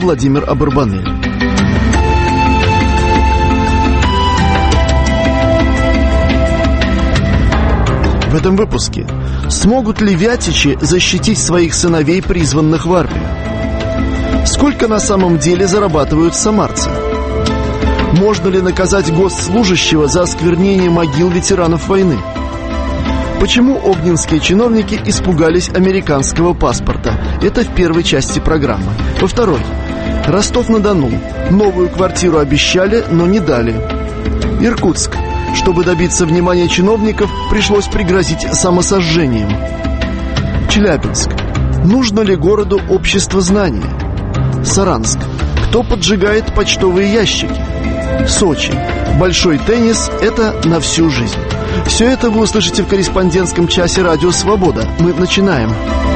Владимир Абарбанель. В этом выпуске: смогут ли вятичи защитить своих сыновей, призванных в армию? Сколько на самом деле зарабатывают самарцы? Можно ли наказать госслужащего за осквернение могил ветеранов войны? Почему обнинские чиновники испугались американского паспорта? Это в первой части программы. Во второй: Ростов-на-Дону. Новую квартиру обещали, но не дали. Иркутск. Чтобы добиться внимания чиновников, пришлось пригрозить самосожжением. Челябинск. Нужно ли городу общество знания? Саранск. Кто поджигает почтовые ящики? Сочи. Большой теннис – это на всю жизнь. Все это вы услышите в корреспондентском часе «Радио Свобода». Мы начинаем.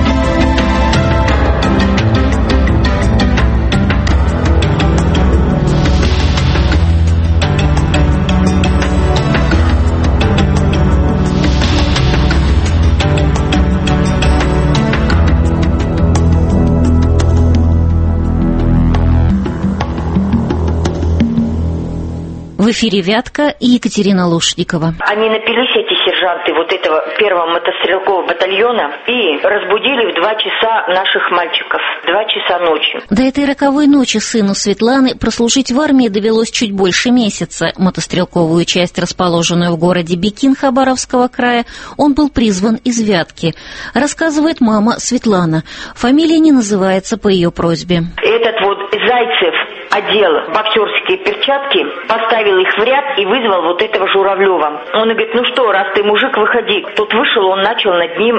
В эфире «Вятка» и Екатерина Лушникова. Они напились, эти сержанты вот этого первого мотострелкового батальона, и разбудили в 2 часа наших мальчиков. 2 часа ночи. До этой роковой ночи сыну Светланы прослужить в армии довелось чуть больше месяца. Мотострелковую часть, расположенную в городе Бикин Хабаровского края, он был призван из Вятки. Рассказывает мама Светлана. Фамилия не называется по ее просьбе. Этот вот Зайцев одел боксерские перчатки, поставил их в ряд и вызвал вот этого Журавлева. Он говорит: ну что, раз ты мужик, выходи. Тот вышел, он начал над ним,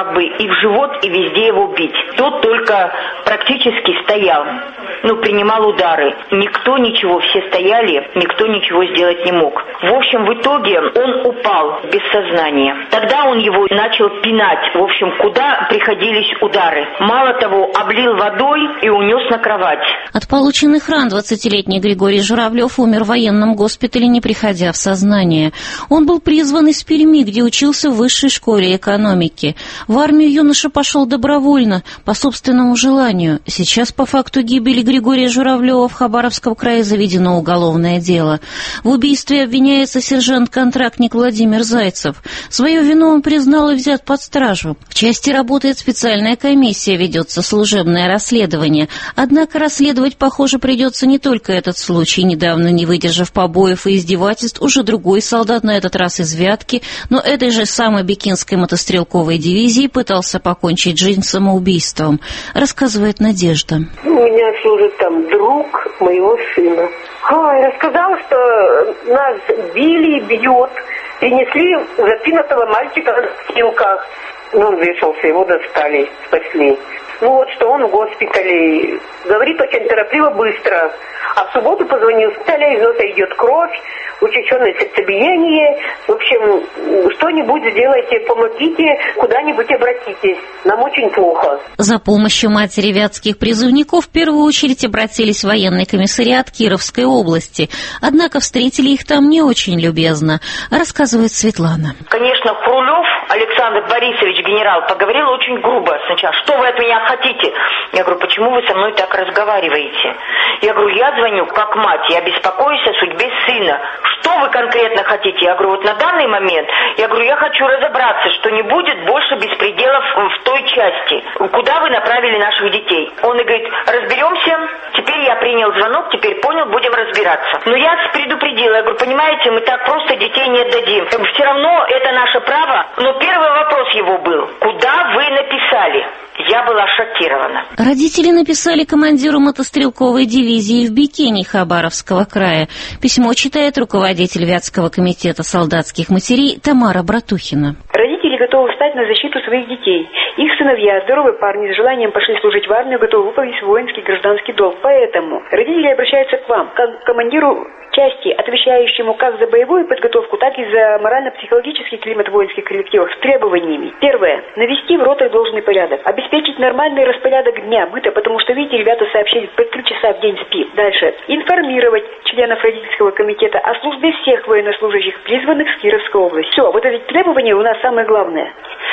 и в живот, и везде его бить. Тот только практически стоял, принимал удары. Никто ничего, все стояли, никто ничего сделать не мог. В общем, в итоге он упал без сознания. Тогда он его начал пинать. В общем, куда приходились удары. Мало того, облил водой и унес на кровать. От полученных ран 20-летний Григорий Журавлев умер в военном госпитале, не приходя в сознание. Он был призван из Перми, где учился в высшей школе экономики. В армию юноша пошел добровольно, по собственному желанию. Сейчас по факту гибели Григория Журавлева в Хабаровском крае заведено уголовное дело. В убийстве обвиняется сержант-контрактник Владимир Зайцев. Свою вину он признал и взят под стражу. В части работает специальная комиссия, ведется служебное расследование. Однако расследовать, похоже, придется не только этот случай. Недавно, не выдержав побоев и издевательств, уже другой солдат, на этот раз из Вятки, но этой же самой Бикинской мотострелковой дивизии, пытался покончить жизнь самоубийством. Рассказывает Надежда. У меня служит там друг моего сына. Рассказал, что нас били и бьют. Принесли запинутого мальчика в носилках. Он вешался, его достали, спасли. Что он в госпитале. Говорит очень торопливо, быстро. А в субботу позвонил, из носа идет кровь, учащенное сердцебиение. В общем, что-нибудь сделайте, помогите, куда-нибудь обратитесь. Нам очень плохо. За помощью матери вятских призывников в первую очередь обратились в военный комиссариат Кировской области. Однако встретили их там не очень любезно, рассказывает Светлана. Конечно, Хрулев Александр Борисович, генерал, поговорил очень грубо сначала. Что вы от меня хотите? Я говорю: почему вы со мной так разговариваете? Я говорю: я звоню как мать, я беспокоюсь о судьбе сына. Что вы конкретно хотите? Я говорю: вот на данный момент, я хочу разобраться, что не будет больше беспределов в той части, куда вы направили наших детей. Он и говорит: разберемся, теперь я принял звонок, теперь понял, будем разбираться. Но я предупредила, я говорю: понимаете, мы так просто детей не отдадим. Все равно это наше право. Но первый вопрос его был: куда вы написали? Я была шокирована. Родители написали командиру мотострелковой дивизии в Бикине Хабаровского края. Письмо читает руководитель Вятского комитета солдатских матерей Тамара Братухина. Родители готовы встать на защиту своих детей. Их сыновья, здоровые парни, с желанием пошли служить в армию, готовы выполнить воинский гражданский долг. Поэтому родители обращаются к вам, как к командиру части, отвечающему как за боевую подготовку, так и за морально-психологический климат воинских коллективов с требованиями. Первое. Навести в ротах должный порядок. Обеспечить нормальный распорядок дня, быта, потому что, видите, ребята сообщили, по 3 часа в день спит. Дальше. Информировать членов родительского комитета о службе всех военнослужащих, призванных с Кировской области. Все, вот эти требования у нас самое главное.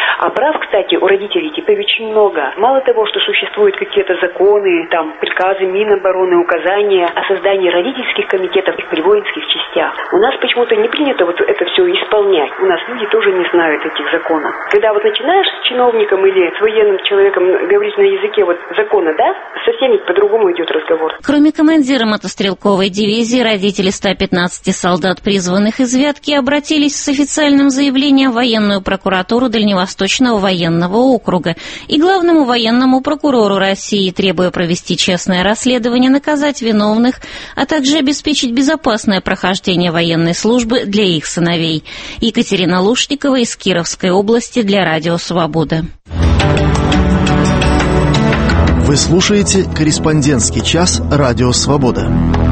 А прав, кстати, у родителей теперь очень много. Мало того, что существуют какие-то законы, там, приказы Минобороны, указания о создании родительских комитетов при воинских частях. У нас почему-то не принято вот это все исполнять. У нас люди тоже не знают этих законов. Когда вот начинаешь с чиновником или с военным человеком говорить на языке вот закона, да, совсем по-другому идет разговор. Кроме командира мотострелковой дивизии, родители 115 солдат, призванных из Вятки, обратились с официальным заявлением в военную прокуратуру Дальневосточного военного округа и главному военному прокурору России, требуя провести честное расследование, наказать виновных, а также обеспечить безопасное прохождение военной службы для их сыновей. Екатерина Лушникова из Кировской области для Радио Свобода. Вы слушаете «Корреспондентский час» Радио Свобода.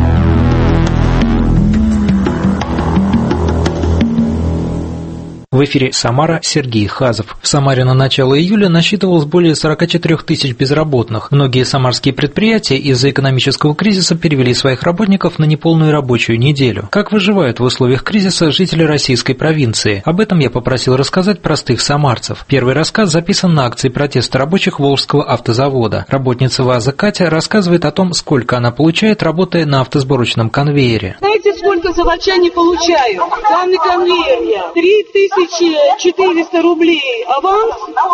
В эфире Самара, Сергей Хазов. В Самаре на начало июля насчитывалось более 44 тысяч безработных. Многие самарские предприятия из-за экономического кризиса перевели своих работников на неполную рабочую неделю. Как выживают в условиях кризиса жители российской провинции? Об этом я попросил рассказать простых самарцев. Первый рассказ записан на акции протеста рабочих Волжского автозавода. Работница ВАЗа Катя рассказывает о том, сколько она получает, работая на автосборочном конвейере. Знаете, сколько заводчане получают? Главный конвейер 3400 рублей аванс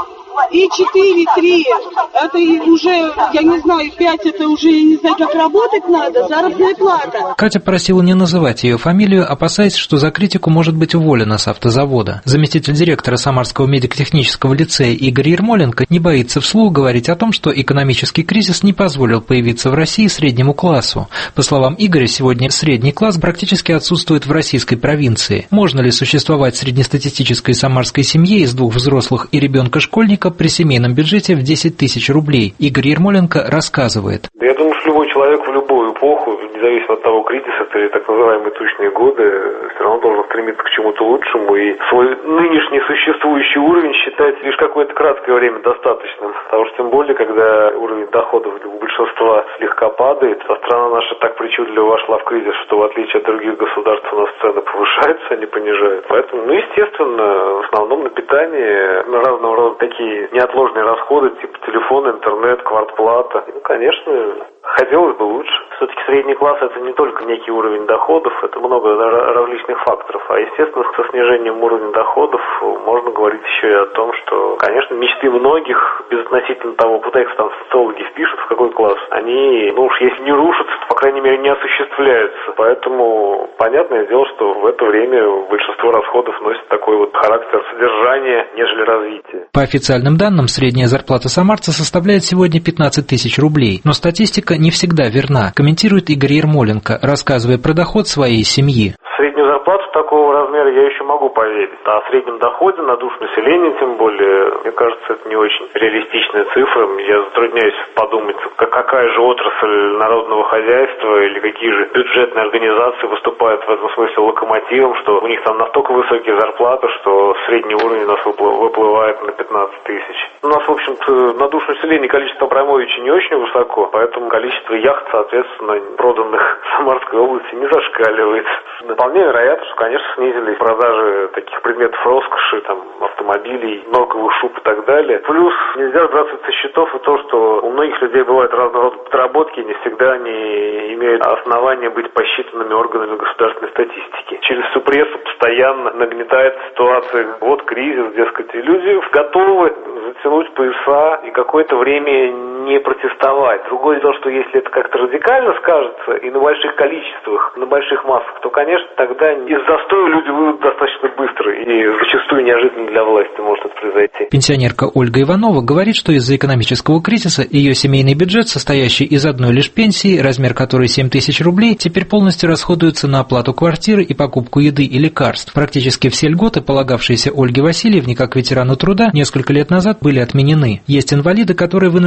и 4-3. Это уже, я не знаю, 5 это уже, я не знаю, как работать надо, заработная плата. Катя просила не называть ее фамилию, опасаясь, что за критику может быть уволена с автозавода. Заместитель директора Самарского медико-технического лицея Игорь Ермоленко не боится вслух говорить о том, что экономический кризис не позволил появиться в России среднему классу. По словам Игоря, сегодня средний класс практически отсутствует в российской провинции. Можно ли существовать среднестатистической самарской семье из 2 взрослых и ребенка-школьника при семейном бюджете в 10 тысяч рублей? Игорь Ермоленко рассказывает. Я думаю, что любой человек в любую эпоху, независимо от того, кризис это или так называемые тучные годы, все равно должен стремиться к чему-то лучшему и свой нынешний существующий уровень считать лишь какое-то краткое время достаточным. Потому что тем более, когда уровень доходов у большинства слегка падает, а страна наша так причудливо вошла в кризис, что в отличие от других государств у нас цены повышаются, а не понижаются. Поэтому, естественно, в основном на питание, на разного рода такие неотложные расходы, типа телефон, интернет, квартплата. Конечно, хотелось бы лучше. Все-таки средний класс – это не только некий уровень доходов, это много различных факторов. А, естественно, со снижением уровня доходов можно говорить еще и о том, что, конечно, мечты многих, безотносительно того, куда их там социологи впишут, в какой класс, они, ну уж если не рушатся, то, по крайней мере, не осуществляются. Поэтому понятное дело, что в это время большинство расходов носит такой вот характер содержания, нежели развития. По официальным данным, средняя зарплата самарца составляет сегодня 15 тысяч рублей. Но статистика не всегда верна, комментирует Игорь Ермоленко, рассказывая про доход своей семьи. Среднюю зарплату такого размера я еще могу поверить. А о среднем доходе на душу населения, тем более, мне кажется, это не очень реалистичная цифра. Я затрудняюсь подумать, какая же отрасль народного хозяйства или какие же бюджетные организации выступают в этом смысле локомотивом, что у них там настолько высокие зарплаты, что средний уровень у нас выплывает на 15 тысяч. У нас, в общем-то, на душу населения количество Абрамовича не очень высоко, поэтому количество яхт, соответственно, проданных в Самарской области не зашкаливает. Вполне вероятно, что, конечно, снизились продажи таких предметов роскоши, там, автомобилей, норковых шуб и так далее. Плюс нельзя сбрасывать со счетов и то, что у многих людей бывают разного рода подработки, не всегда они имеют основания быть посчитанными органами государственной статистики. Через всю прессу постоянно нагнетается ситуация, вот кризис, дескать, и люди готовы затянуть пояса и какое-то время не протестовать. Другое дело, что если это как-то радикально скажется и на больших количествах, на больших массах, то, конечно, тогда из застоя люди выйдут достаточно быстро и зачастую неожиданно для власти может это произойти. Пенсионерка Ольга Иванова говорит, что из-за экономического кризиса ее семейный бюджет, состоящий из одной лишь пенсии, размер которой 7 тысяч рублей, теперь полностью расходуется на оплату квартиры и покупку еды и лекарств. Практически все льготы, полагавшиеся Ольге Васильевне как ветерану труда, несколько лет назад были отменены. Есть инвалиды, которые вынуждены выживать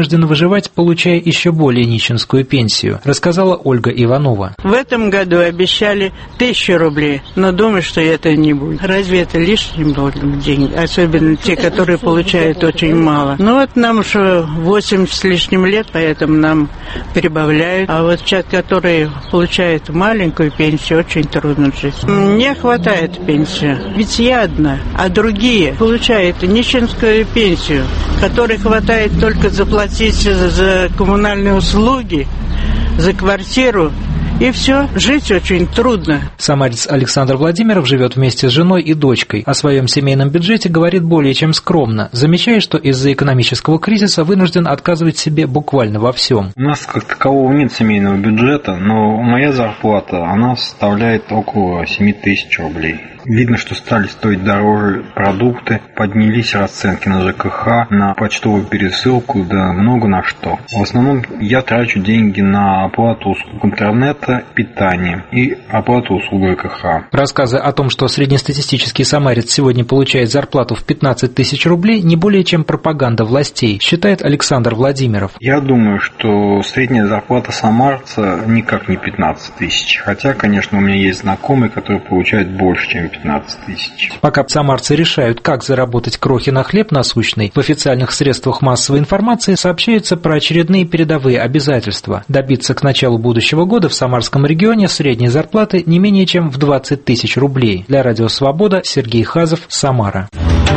выживать, получая еще более нищенскую пенсию, рассказала Ольга Иванова. В этом году обещали 1000 рублей, но думаю, что это не будет. Разве это лишние деньги? Особенно те, которые получают очень мало. Ну вот нам уже 80 с лишним лет, поэтому нам прибавляют. А вот те, которые получают маленькую пенсию, очень трудно жить. Не хватает пенсии. Ведь я одна, а другие получают нищенскую пенсию, которой хватает только заплатить за коммунальные услуги, за квартиру. И все, жить очень трудно. Самарец Александр Владимиров живет вместе с женой и дочкой. О своем семейном бюджете говорит более чем скромно, замечая, что из-за экономического кризиса вынужден отказывать себе буквально во всем. У нас как такового нет семейного бюджета, но моя зарплата, она составляет около 7000 рублей. Видно, что стали стоить дороже продукты, поднялись расценки на ЖКХ, на почтовую пересылку, да много на что. В основном я трачу деньги на оплату услуг интернета, питание и оплату услуг ЖКХ. Рассказы о том, что среднестатистический самарец сегодня получает зарплату в 15 тысяч рублей, не более чем пропаганда властей, считает Александр Владимиров. Я думаю, что средняя зарплата самарца никак не 15 тысяч. Хотя, конечно, у меня есть знакомые, которые получают больше, чем 15 тысяч. Пока самарцы решают, как заработать крохи на хлеб насущный, в официальных средствах массовой информации сообщается про очередные передовые обязательства. Добиться к началу будущего года в Самарском регионе средней зарплаты не менее чем в 20 тысяч рублей. Для Радио Свобода Сергей Хазов, Самара.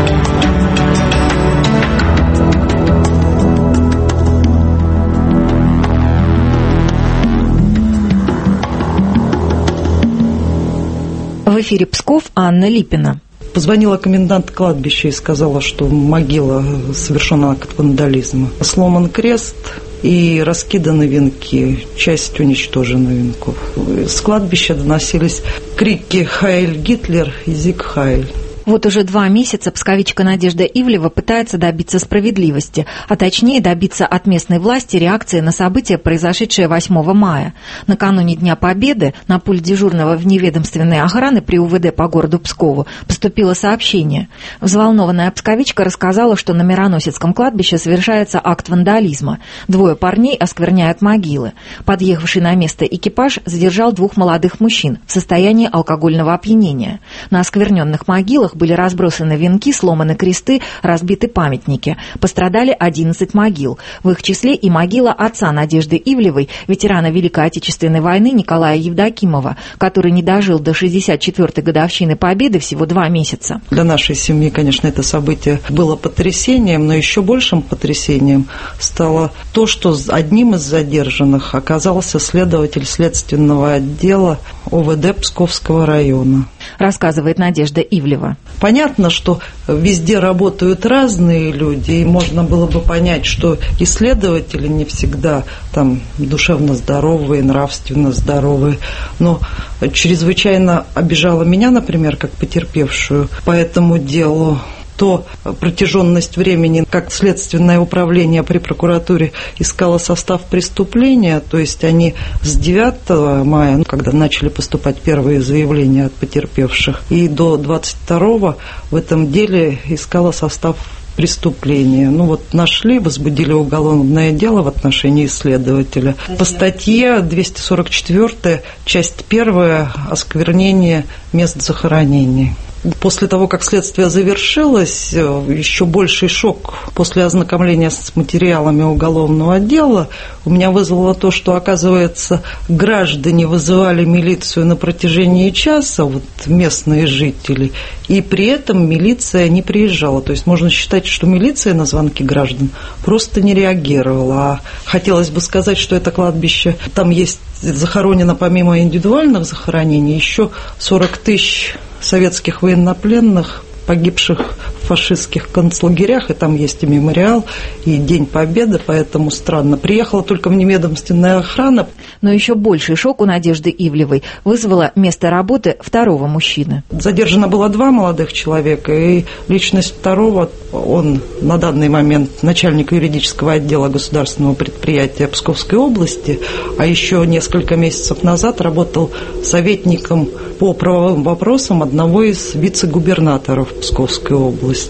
В эфире Псков, Анна Липина. Позвонила комендант кладбища и сказала, что могила совершена акт вандализма. Сломан крест и раскиданы венки, часть уничтожена венков. С кладбища доносились крики «Хайль Гитлер» и «Зиг Хайль». Вот уже 2 месяца псковичка Надежда Ивлева пытается добиться справедливости, а точнее добиться от местной власти реакции на события, произошедшие 8 мая. Накануне Дня Победы на пульт дежурного вневедомственной охраны при УВД по городу Пскову поступило сообщение. Взволнованная псковичка рассказала, что на Мироносецком кладбище совершается акт вандализма. 2 парней оскверняют могилы. Подъехавший на место экипаж задержал 2 молодых мужчин в состоянии алкогольного опьянения. На оскверненных могилах были разбросаны венки, сломаны кресты, разбиты памятники. Пострадали 11 могил. В их числе и могила отца Надежды Ивлевой, ветерана Великой Отечественной войны Николая Евдокимова, который не дожил до 64-й годовщины Победы всего 2 месяца. Для нашей семьи, конечно, это событие было потрясением, но еще большим потрясением стало то, что одним из задержанных оказался следователь следственного отдела ОВД Псковского района. Рассказывает Надежда Ивлева. Понятно, что везде работают разные люди, и можно было бы понять, что и следователи не всегда там душевно здоровые, нравственно здоровые, но чрезвычайно обижала меня, например, как потерпевшую по этому делу. То протяженность времени, как следственное управление при прокуратуре искало состав преступления, то есть они с 9 мая, когда начали поступать первые заявления от потерпевших, и до 22 в этом деле искало состав преступления. Ну вот нашли, возбудили уголовное дело в отношении следователя. По статье 244, часть 1, осквернение мест захоронений. После того, как следствие завершилось, еще больший шок после ознакомления с материалами уголовного дела у меня вызвало то, что, оказывается, граждане вызывали милицию на протяжении часа, вот местные жители, и при этом милиция не приезжала. То есть можно считать, что милиция на звонки граждан просто не реагировала. А хотелось бы сказать, что это кладбище, там есть захоронено помимо индивидуальных захоронений еще 40 тысяч советских военнопленных, погибших в фашистских концлагерях, и там есть и мемориал, и День Победы, поэтому странно. Приехала только вневедомственная охрана. Но еще больший шок у Надежды Ивлевой вызвало место работы 2 мужчины. Задержано было 2 молодых человека, и личность 2, он на данный момент начальник юридического отдела государственного предприятия Псковской области, а еще несколько месяцев назад работал советником по правовым вопросам одного из вице-губернаторов Псковской области.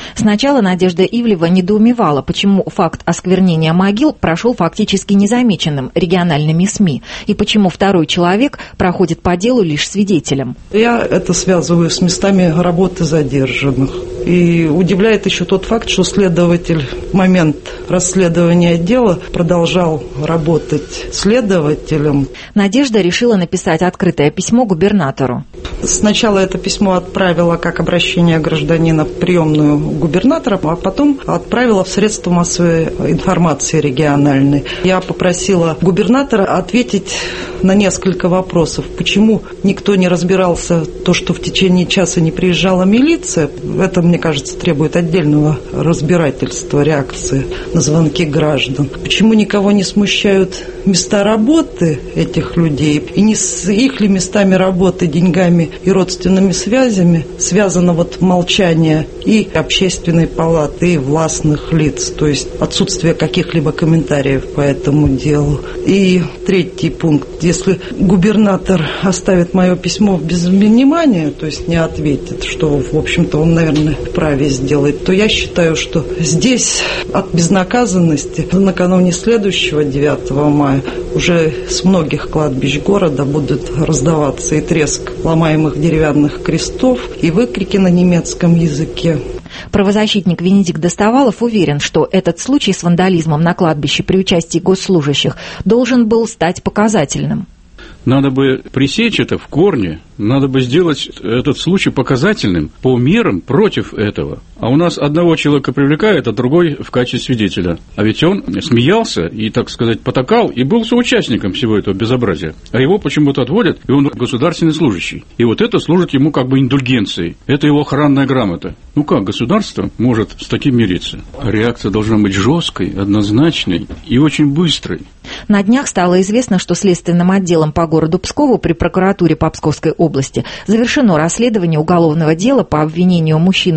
Сначала Надежда Ивлева недоумевала, почему факт осквернения могил прошел фактически незамеченным региональными СМИ, и почему второй человек проходит по делу лишь свидетелем. Я это связываю с местами работы задержанных. И удивляет еще тот факт, что следователь в момент расследования дела продолжал работать следователем. Надежда решила написать открытое письмо губернатору. Сначала это письмо отправила как обращение гражданина в приемную губернатора, а потом отправила в средства массовой информации региональной. Я попросила губернатора ответить на несколько вопросов. Почему никто не разбирался, то, что в течение часа не приезжала милиция, это, мне кажется, требует отдельного разбирательства, реакции на звонки граждан. Почему никого не смущают места работы этих людей, и не с их ли местами работы, деньгами и родственными связями связано вот молчание и общественной палаты, и властных лиц, то есть отсутствие каких-либо комментариев по этому делу. И третий пункт. Если губернатор оставит мое письмо без внимания, то есть не ответит, что, в общем-то, он, наверное, вправе сделать, то я считаю, что здесь от безнаказанности накануне следующего 9 мая уже с многих кладбищ города будут раздаваться и треск ломаемых деревянных крестов, и выкрики на немецком языке. Правозащитник Венедикт Достовалов уверен, что этот случай с вандализмом на кладбище при участии госслужащих должен был стать показательным. Надо бы пресечь это в корне, надо бы сделать этот случай показательным по мерам против этого. А у нас одного человека привлекают, а другой в качестве свидетеля. А ведь он смеялся и, так сказать, потакал, и был соучастником всего этого безобразия. А его почему-то отводят, и он государственный служащий. И вот это служит ему как бы индульгенцией. Это его охранная грамота. Ну как государство может с таким мириться? Реакция должна быть жесткой, однозначной и очень быстрой. На днях стало известно, что следственным отделом по городу Пскову при прокуратуре по Псковской области завершено расследование уголовного дела по обвинению мужчины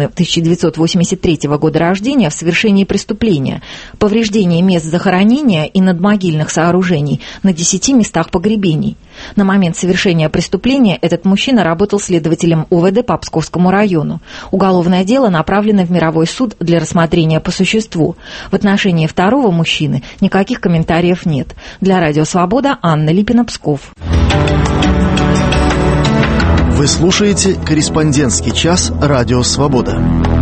1983 года рождения в совершении преступления, повреждении мест захоронения и надмогильных сооружений на 10 местах погребений. На момент совершения преступления этот мужчина работал следователем УВД по Псковскому району. Уголовное дело направлено в мировой суд для рассмотрения по существу. В отношении второго мужчины никаких комментариев нет. Для Радио Свобода Анна Липина, Псков. Вы слушаете «Корреспондентский час» Радио Свобода.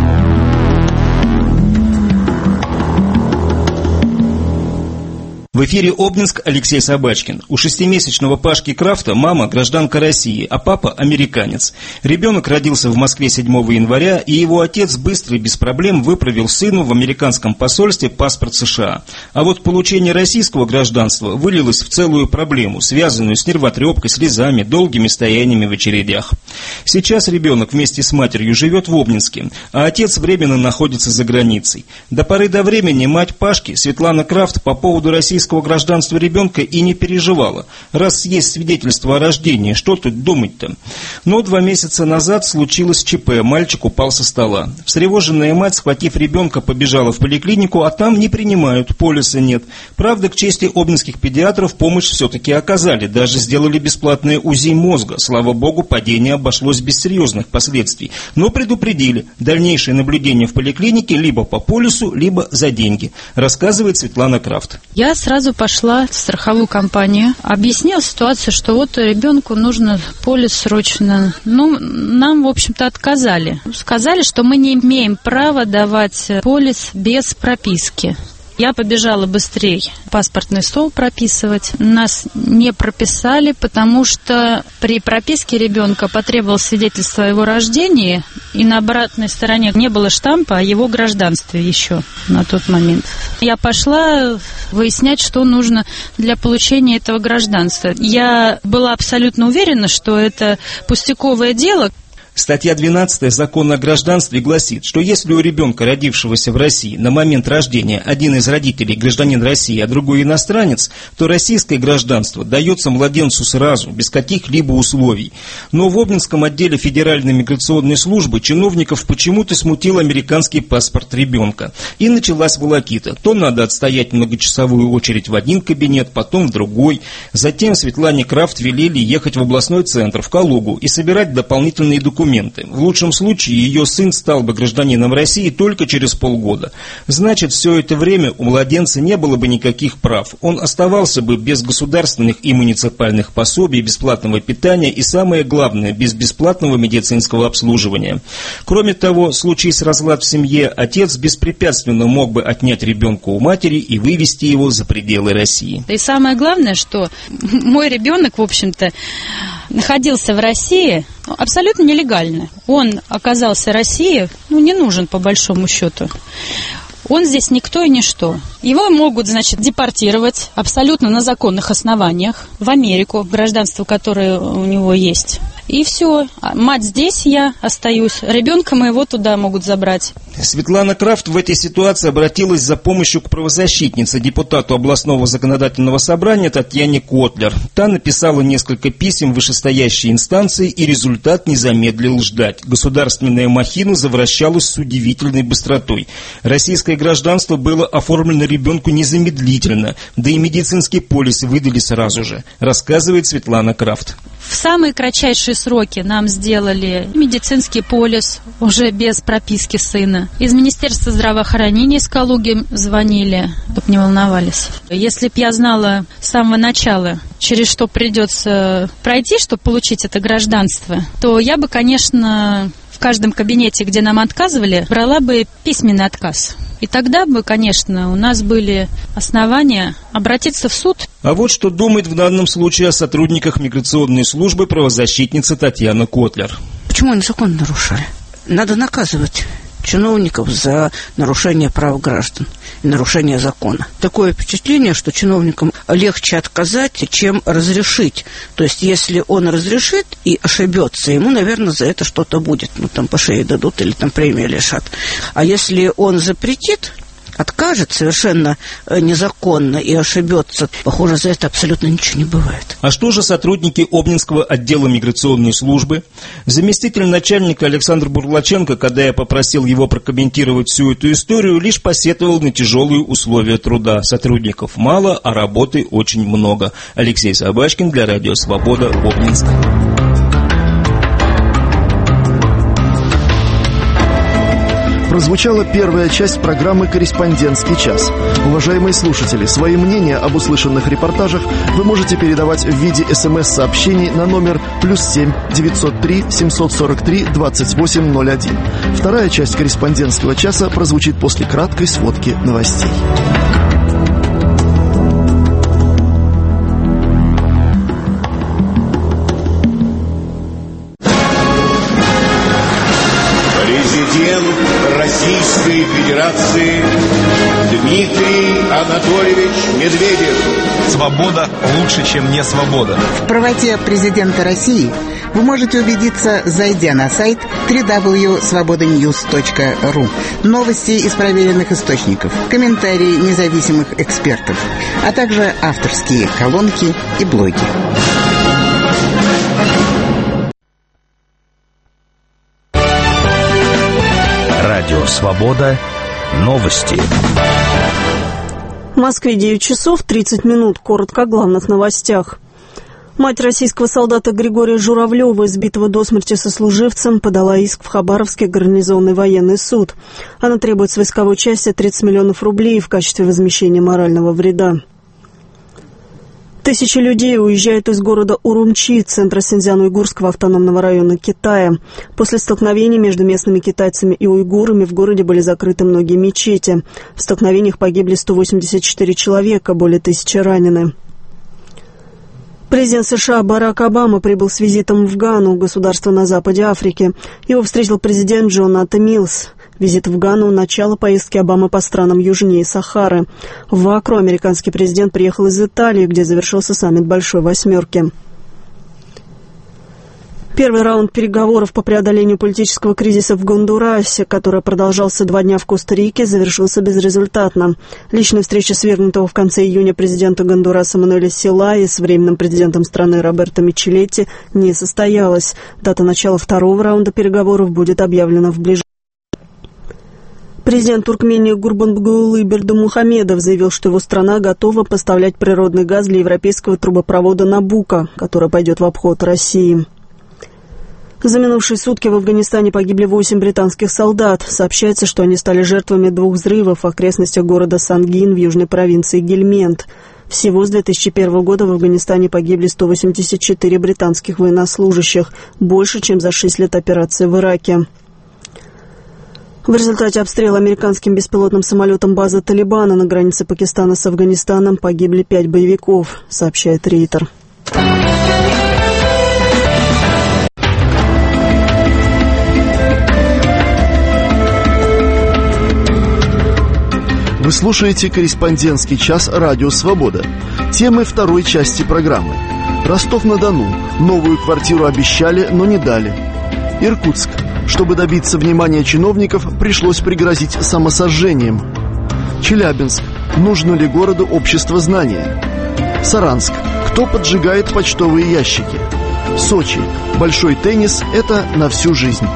В эфире Обнинск, Алексей Собачкин. У 6-месячного Пашки Крафта мама гражданка России, а папа американец. Ребенок родился в Москве 7 января, и его отец быстро и без проблем выправил сыну в американском посольстве паспорт США. А вот получение российского гражданства вылилось в целую проблему, связанную с нервотрепкой, слезами, долгими стояниями в очередях. Сейчас ребенок вместе с матерью живет в Обнинске, а отец временно находится за границей. До поры до времени мать Пашки, Светлана Крафт, по поводу российского гражданства ребенка и не переживала. Раз есть свидетельство о рождении, что тут думать-то? Но 2 месяца назад случилось ЧП, мальчик упал со стола. Встревоженная мать, схватив ребенка, побежала в поликлинику, а там не принимают, полиса нет. Правда, к чести обнинских педиатров помощь все-таки оказали, даже сделали бесплатное УЗИ мозга. Слава богу, падение обошлось без серьезных последствий. Но предупредили, дальнейшее наблюдение в поликлинике либо по полису, либо за деньги, рассказывает Светлана Крафт. Я сразу пошла в страховую компанию, объяснила ситуацию, что вот ребенку нужно полис срочно. Ну, нам, в общем-то, отказали. Сказали, что мы не имеем права давать полис без прописки. Я побежала быстрее паспортный стол прописывать. Нас не прописали, потому что при прописке ребенка потребовалось свидетельство о его рождении, и на обратной стороне не было штампа о его гражданстве еще на тот момент. Я пошла выяснять, что нужно для получения этого гражданства. Я была абсолютно уверена, что это пустяковое дело. Статья 12 Закона о гражданстве гласит, что если у ребенка, родившегося в России, на момент рождения один из родителей гражданин России, а другой иностранец, то российское гражданство дается младенцу сразу, без каких-либо условий. Но в Обнинском отделе Федеральной миграционной службы чиновников почему-то смутил американский паспорт ребенка. И началась волокита. То надо отстоять многочасовую очередь в один кабинет, потом в другой. Затем Светлане Крафт велели ехать в областной центр, в Калугу, и собирать дополнительные документы. документы. В лучшем случае ее сын стал бы гражданином России только через полгода. Значит, все это время у младенца не было бы никаких прав. Он оставался бы без государственных и муниципальных пособий, бесплатного питания и, самое главное, без бесплатного медицинского обслуживания. Кроме того, случись разлад в семье, отец беспрепятственно мог бы отнять ребенка у матери и вывести его за пределы России. И самое главное, что мой ребенок, в общем-то, находился в России абсолютно нелегально. Он оказался в России, не нужен по большому счету. Он здесь никто и ничто. Его могут, депортировать абсолютно на законных основаниях в Америку, гражданство, которое у него есть. И все. Мать здесь, я остаюсь. Ребенка моего туда могут забрать. Светлана Крафт в этой ситуации обратилась за помощью к правозащитнице, депутату областного законодательного собрания Татьяне Котлер. Та написала несколько писем в вышестоящие инстанции, и результат не замедлил ждать. Государственная махина завращалась с удивительной быстротой. Российское гражданство было оформлено ребенку незамедлительно, да и медицинский полис выдали сразу же, рассказывает Светлана Крафт. В самые кратчайшие сроки нам сделали медицинский полис, уже без прописки сына. Из Министерства здравоохранения из Калуги звонили, чтобы не волновались. Если б я знала с самого начала, через что придется пройти, чтобы получить это гражданство, то я бы, конечно, в каждом кабинете, где нам отказывали, брала бы письменный отказ. И тогда бы, конечно, у нас были основания обратиться в суд. А вот что думает в данном случае о сотрудниках миграционной службы правозащитница Татьяна Котлер. Почему они закон нарушали? Надо наказывать чиновников за нарушение прав граждан и нарушение закона. Такое впечатление, что чиновникам легче отказать, чем разрешить. То есть, если он разрешит и ошибется, ему, наверное, за это что-то будет. Там по шее дадут или премию лишат. А если он запретит, откажет совершенно незаконно и ошибется, похоже, за это абсолютно ничего не бывает. А что же сотрудники Обнинского отдела миграционной службы? Заместитель начальника Александр Бурлаченко, когда я попросил его прокомментировать всю эту историю, лишь посетовал на тяжелые условия труда. Сотрудников мало, а работы очень много. Алексей Собачкин для Радио Свобода, Обнинск. Прозвучала первая часть программы «Корреспондентский час». Уважаемые слушатели, свои мнения об услышанных репортажах вы можете передавать в виде СМС-сообщений на номер +7 903 743 2801. Вторая часть «Корреспондентского часа» прозвучит после краткой сводки новостей. Российской Федерации Дмитрий Анатольевич Медведев. Свобода лучше, чем не свобода. В правоте президента России вы можете убедиться, зайдя на сайт www.svobodanews.ru. Новости из проверенных источников, комментарии независимых экспертов, а также авторские колонки и блоги. Радио «Свобода». Новости. В Москве 9 часов 30 минут. Коротко о главных новостях. Мать российского солдата Григория Журавлева, избитого до смерти сослуживцем, подала иск в Хабаровский гарнизонный военный суд. Она требует с войсковой части 30 миллионов рублей в качестве возмещения морального вреда. Тысячи людей уезжают из города Урумчи, центра Синьцзян-Уйгурского автономного района Китая. После столкновений между местными китайцами и уйгурами в городе были закрыты многие мечети. В столкновениях погибли 184 человека, более 1000 ранены. Президент США Барак Обама прибыл с визитом в Гану, государство на западе Африки. Его встретил президент Джонатан Милс. Визит в Гану – начало поездки Обамы по странам южнее Сахары. В Акру американский президент приехал из Италии, где завершился саммит Большой Восьмерки. Первый раунд переговоров по преодолению политического кризиса в Гондурасе, который продолжался 2 дня в Коста-Рике, завершился безрезультатно. Личная встреча свергнутого в конце июня президента Гондураса Мануэля Селайи с временным президентом страны Роберто Мичелетти не состоялась. Дата начала второго раунда переговоров будет объявлена в ближайшее. Президент Туркмении Гурбангулы Бердымухамедов заявил, что его страна готова поставлять природный газ для европейского трубопровода «Набуко», который пойдет в обход России. За минувшие сутки в Афганистане погибли 8 британских солдат. Сообщается, что они стали жертвами 2 взрывов в окрестностях города Сангин в южной провинции Гельмент. Всего с 2001 года в Афганистане погибли 184 британских военнослужащих, больше, чем за 6 лет операции в Ираке. В результате обстрела американским беспилотным самолетом базы Талибана на границе Пакистана с Афганистаном погибли 5 боевиков, сообщает Рейтер. Вы слушаете «Корреспондентский час» Радио Свобода. Темы второй части программы. Ростов-на-Дону. Новую квартиру обещали, но не дали. Иркутск. Чтобы добиться внимания чиновников, пришлось пригрозить самосожжением. Челябинск. Нужно ли городу общество знания? Саранск. Кто поджигает почтовые ящики? Сочи. Большой теннис – это на всю жизнь.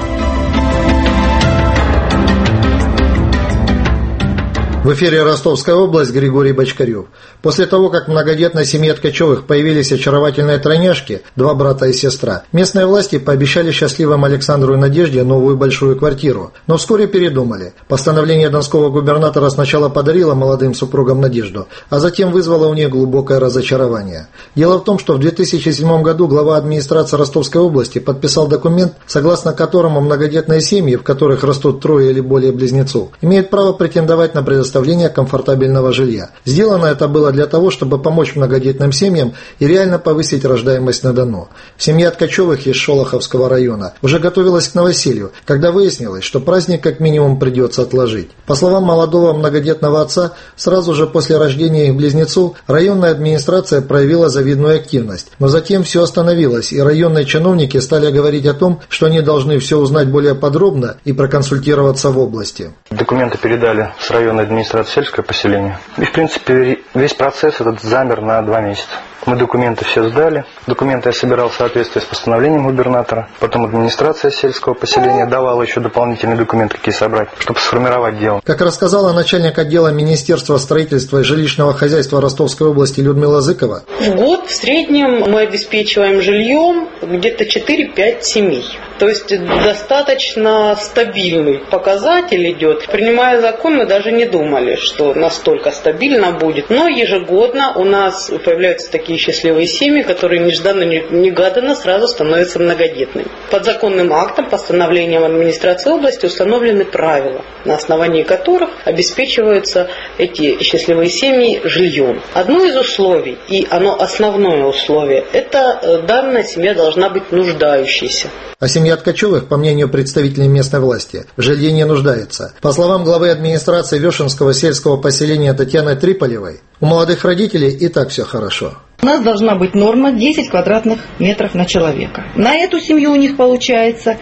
В эфире Ростовская область, Григорий Бочкарев. После того, как в многодетной семье Ткачевых появились очаровательные тройняшки, 2 брата и сестра, местные власти пообещали счастливым Александру и Надежде новую большую квартиру, но вскоре передумали. Постановление донского губернатора сначала подарило молодым супругам надежду, а затем вызвало у них глубокое разочарование. Дело в том, что в 2007 году глава администрации Ростовской области подписал документ, согласно которому многодетные семьи, в которых растут 3 или более близнецов, имеют право претендовать на предоставление комфортабельного жилья. Сделано это было для того, чтобы помочь многодетным семьям и реально повысить рождаемость на Дону. Семья Ткачевых из Шолоховского района уже готовилась к новоселью, когда выяснилось, что праздник как минимум придется отложить. По словам молодого многодетного отца, сразу же после рождения их близнецов районная администрация проявила завидную активность, но затем все остановилось, и районные чиновники стали говорить о том, что они должны все узнать более подробно и проконсультироваться в области. Документы передали с районной администрации сельское поселение. И, в принципе, весь процесс этот замер на 2 месяца. Мы документы все сдали. Документы я собирал в соответствии с постановлением губернатора. Потом администрация сельского поселения давала еще дополнительные документы, какие собрать, чтобы сформировать дело. Как рассказала начальник отдела Министерства строительства и жилищного хозяйства Ростовской области Людмила Зыкова, в год в среднем мы обеспечиваем жильем где-то 4-5 семей. То есть достаточно стабильный показатель идет. Принимая закон, мы даже не думали, что настолько стабильно будет. Но ежегодно у нас появляются такие счастливые семьи, которые нежданно-негаданно сразу становятся многодетными. Под законным актом, постановлением администрации области установлены правила, на основании которых обеспечиваются эти счастливые семьи жильем. Одно из условий, и оно основное условие, это данная семья должна быть нуждающейся. А семья Ткачевых, по мнению представителей местной власти, в жилье не нуждается. По словам главы администрации Вешенского сельского поселения Татьяны Триполевой, у молодых родителей и так все хорошо. У нас должна быть норма 10 квадратных метров на человека. На эту семью у них получается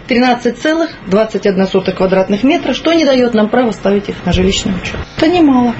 13,21 квадратных метра, что не дает нам права ставить их на жилищный учет. Это немало.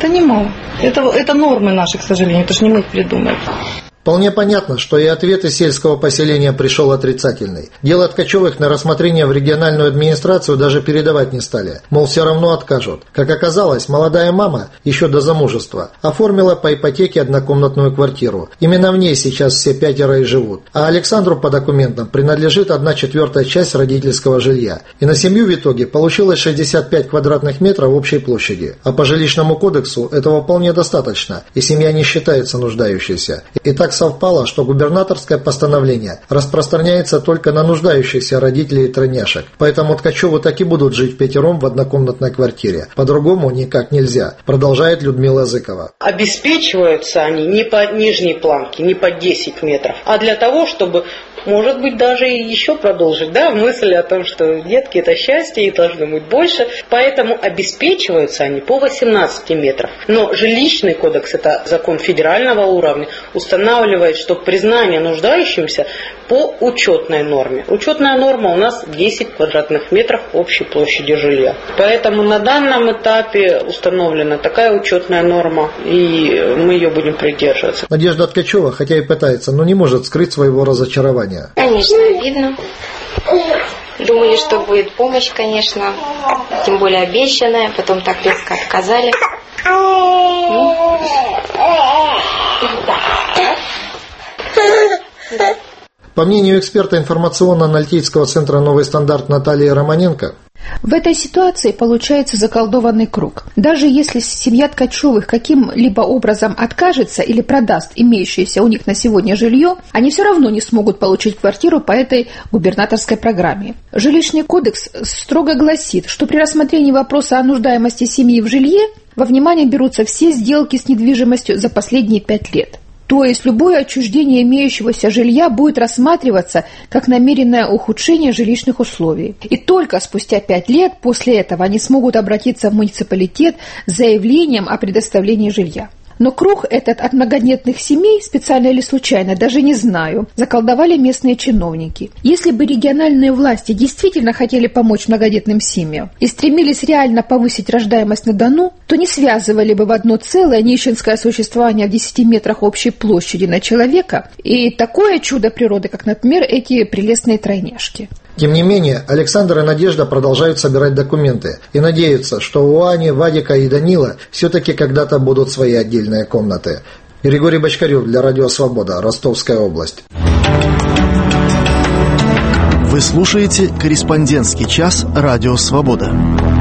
Это нормы наши, к сожалению, это же не мы их придумали. Вполне понятно, что и ответ из сельского поселения пришел отрицательный. Дело Ткачевых на рассмотрение в региональную администрацию даже передавать не стали. Мол, все равно откажут. Как оказалось, молодая мама еще до замужества оформила по ипотеке однокомнатную квартиру. Именно в ней сейчас все 5 и живут. А Александру по документам принадлежит 1/4 часть родительского жилья. И на семью в итоге получилось 65 квадратных метров общей площади. А по жилищному кодексу этого вполне достаточно, и семья не считается нуждающейся. И так совпало, что губернаторское постановление распространяется только на нуждающихся родителей и тройняшек. Поэтому Ткачевы так и будут жить впятером в однокомнатной квартире. По-другому никак нельзя, продолжает Людмила Зыкова. Обеспечиваются они не по нижней планке, не по 10 метров, а для того, чтобы, может быть, даже и еще продолжить, мысль о том, что детки – это счастье, и должно быть больше. Поэтому обеспечиваются они по 18 метров. Но жилищный кодекс – это закон федерального уровня, устанавливает, что признание нуждающимся по учетной норме. Учетная норма у нас 10 квадратных метров общей площади жилья. Поэтому на данном этапе установлена такая учетная норма, и мы ее будем придерживаться. Надежда Ткачева, хотя и пытается, но не может скрыть своего разочарования. Конечно, обидно. Думали, что будет помощь, конечно, тем более обещанная, потом так резко отказали. По мнению эксперта информационно-аналитического центра «Новый стандарт» Натальи Романенко, в этой ситуации получается заколдованный круг. Даже если семья Ткачевых каким-либо образом откажется или продаст имеющееся у них на сегодня жилье, они все равно не смогут получить квартиру по этой губернаторской программе. Жилищный кодекс строго гласит, что при рассмотрении вопроса о нуждаемости семьи в жилье во внимание берутся все сделки с недвижимостью за последние 5 лет. То есть любое отчуждение имеющегося жилья будет рассматриваться как намеренное ухудшение жилищных условий. И только спустя 5 лет после этого они смогут обратиться в муниципалитет с заявлением о предоставлении жилья. Но круг этот от многодетных семей, специально или случайно, даже не знаю, заколдовали местные чиновники. Если бы региональные власти действительно хотели помочь многодетным семьям и стремились реально повысить рождаемость на Дону, то не связывали бы в одно целое нищенское существование в 10 метрах общей площади на человека и такое чудо природы, как, например, эти прелестные тройняшки. Тем не менее, Александр и Надежда продолжают собирать документы и надеются, что у Ани, Вадика и Данила все-таки когда-то будут свои отдельные комнаты. Григорий Бочкарев для Радио Свобода, Ростовская область. Вы слушаете «Корреспондентский час» Радио Свобода.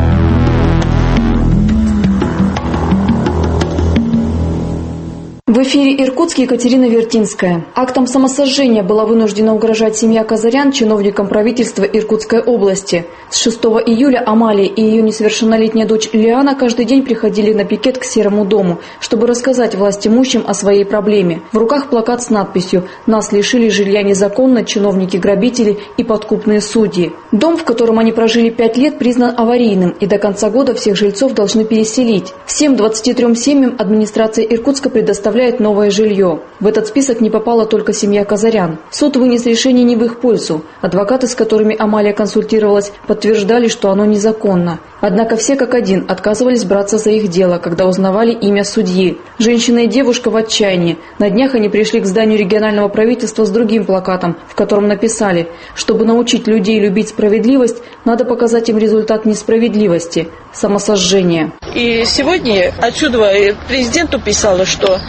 В эфире Иркутск, Екатерина Вертинская. Актом самосожжения была вынуждена угрожать семья Казарян чиновникам правительства Иркутской области. С 6 июля Амалия и ее несовершеннолетняя дочь Лиана каждый день приходили на пикет к Серому дому, чтобы рассказать властимущим о своей проблеме. В руках плакат с надписью «Нас лишили жилья незаконно, чиновники-грабители и подкупные судьи». Дом, в котором они прожили 5 лет, признан аварийным, и до конца года всех жильцов должны переселить. Всем 23 семьям администрация Иркутска предоставляет новое жилье. В этот список не попала только семья Казарян. Суд вынес решение не в их пользу. Адвокаты, с которыми Амалия консультировалась, подтверждали, что оно незаконно. Однако все как один отказывались браться за их дело, когда узнавали имя судьи. Женщина и девушка в отчаянии. На днях они пришли к зданию регионального правительства с другим плакатом, в котором написали: чтобы научить людей любить справедливость, надо показать им результат несправедливости – самосожжение. И сегодня отсюда президенту писала, что